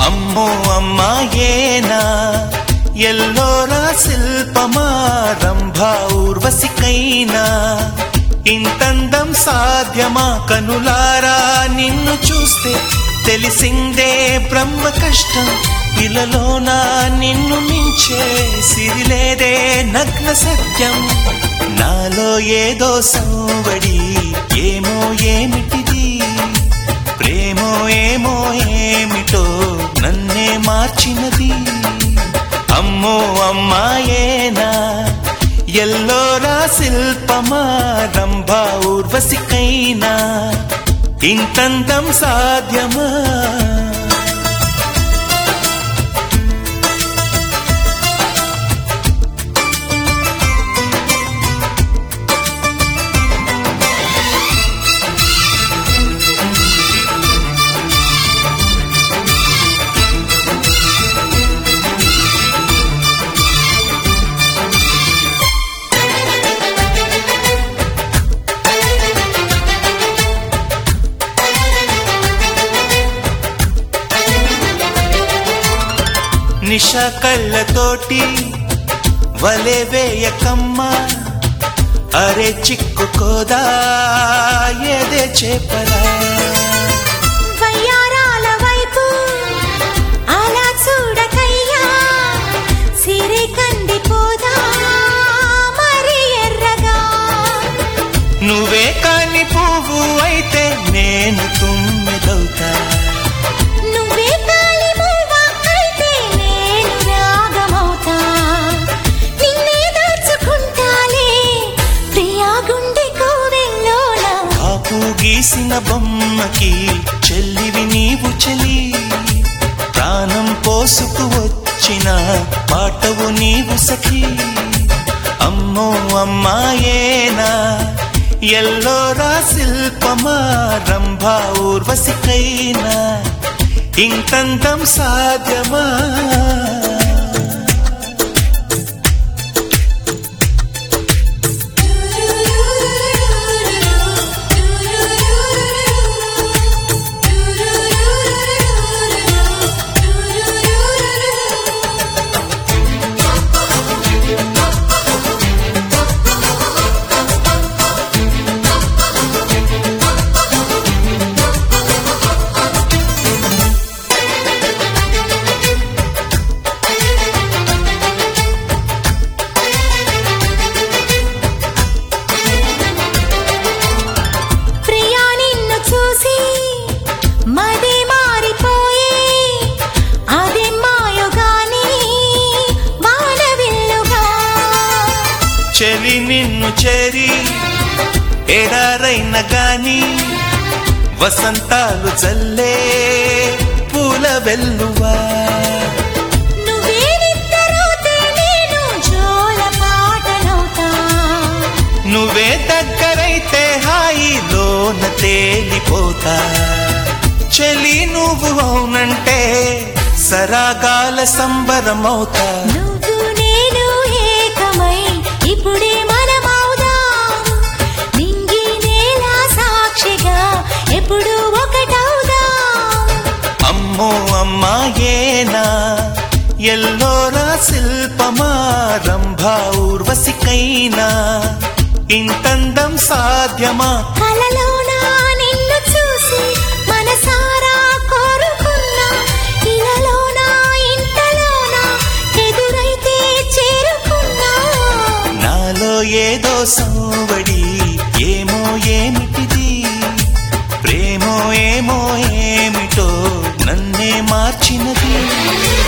అమ్మో అమ్మాయేనా ఎల్లోరా శిల్పమా రంభా ఊర్వశికైనా ఇంతందం సాధ్యమా కనులారా నిన్ను చూస్తే తెలిసిందే బ్రహ్మ కష్టం ఇలలోనా నిన్ను మించే సిరిలేదే నగ్న సత్యం నాలో ఏదో సంవడి ఏమో ఏమిటిది ప్రేమో ఏమో ఏమిటో నన్నే మార్చినది అమ్మో అమ్మాయేనా ఎల్లోరా శిల్పమా రంభా ఊర్వశికైనా ఇంతంతం సాధ్యమా నిష కళ్ళతోటి వలె వేయకమ్మా అరే చిక్కుకోదా ఏదే చేపలా వయ్యారాల వైపు అలా చూడకయ్యా సిరి కందిపోదా మరి ఎర్రగా నువ్వే కాని పువ్వు అయితే నేను తుమ్మెదవుతా నువ్వే కాలి మూవా అయితే నేను రాగమవుతా నిన్నే దాచుకుంటాలే ప్రియా గుండె కోవెల్లోన కాపు గీసిన బొమ్మకి చెల్లివి నీవు చెలి ప్రాణం పోసుకు వచ్చిన పాటవు నీవు సఖి అమ్మో అమ్మాయేనా ఎల్లోరా శిల్పమా రంభా ఊర్వశికైనా ఇంతంతం సాధ్యమా చెలి నిన్ను చేరి ఎడారైన గాని వసంతాలు చల్లే పూల వెల్లువా నువ్వే దగ్గరైతే హాయిలోన తేలిపోతా చెలి నువ్వు అవునంటే సరాగాల సంబరమవుతా ఇప్పుడే మనమవుదా నింగి నేల సాక్షిగా ఎప్పుడు ఒకటవుదా అమ్మో అమ్మాయేనా ఎల్లోరా శిల్పమా రంభా ఊర్వశికైనా ఇంతందం సాధ్యమా కలలోనా నిన్ను చూసి మనసారా కోరుకున్నా ఇలలోనా ఇంతలోనా ఎదురైతే చేరుకున్నా నాలో ఏదో సంవడి ఏమో ఏమిటిది ప్రేమో ఏమో ఏమిటో నన్నే మార్చినది